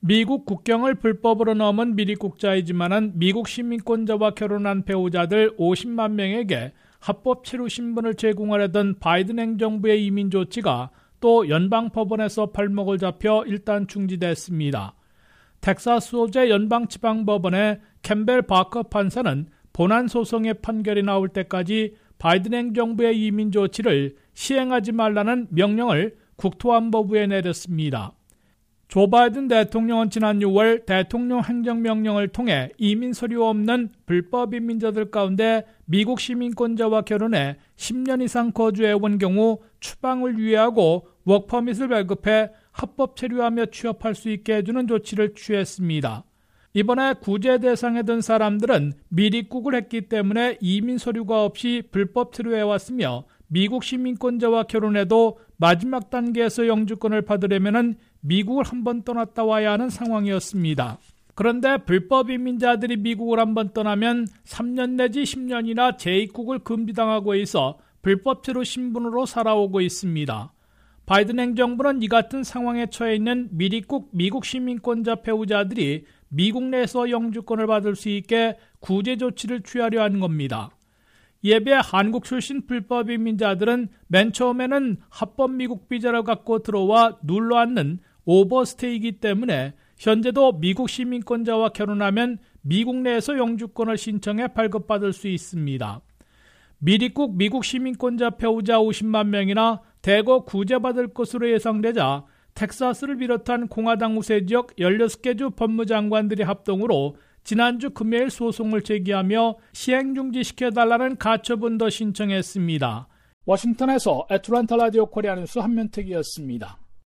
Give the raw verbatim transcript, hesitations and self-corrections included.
미국 국경을 불법으로 넘은 미립국자이지만은 미국 시민권자와 결혼한 배우자들 오십만 명에게 합법 체류 신분을 제공하려던 바이든 행정부의 이민 조치가 또 연방법원에서 발목을 잡혀 일단 중지됐습니다. 텍사스 소재 연방지방법원의 캠벨 바커 판사는 본안 소송의 판결이 나올 때까지 바이든 행정부의 이민 조치를 시행하지 말라는 명령을 국토안보부에 내렸습니다. 조 바이든 대통령은 지난 유월 대통령 행정명령을 통해 이민 서류 없는 불법 이민자들 가운데 미국 시민권자와 결혼해 십 년 이상 거주해온 경우 추방을 유예하고 워크퍼밋을 발급해 합법 체류하며 취업할 수 있게 해주는 조치를 취했습니다. 이번에 구제 대상에 든 사람들은 미립국을 했기 때문에 이민 서류가 없이 불법 체류해왔으며 미국 시민권자와 결혼해도 마지막 단계에서 영주권을 받으려면 미국을 한번 떠났다 와야 하는 상황이었습니다. 그런데 불법 이민자들이 미국을 한번 떠나면 삼 년 내지 십 년이나 재입국을 금지당하고 있어 불법 체류 신분으로 살아오고 있습니다. 바이든 행정부는 이 같은 상황에 처해 있는 미립국 미국 시민권자 배우자들이 미국 내에서 영주권을 받을 수 있게 구제 조치를 취하려 하는 겁니다. 이에 비해 한국 출신 불법 이민자들은 맨 처음에는 합법 미국 비자를 갖고 들어와 눌러앉는 오버스테이이기 때문에 현재도 미국 시민권자와 결혼하면 미국 내에서 영주권을 신청해 발급받을 수 있습니다. 미립국 미국 시민권자 배우자 오십만 명이나 대거 구제받을 것으로 예상되자 텍사스를 비롯한 공화당 우세 지역 열여섯 개 주 법무장관들이 합동으로 지난주 금요일 소송을 제기하며 시행 중지시켜달라는 가처분도 신청했습니다. 워싱턴에서 애틀랜타 라디오 코리아 뉴스 한면택이었습니다.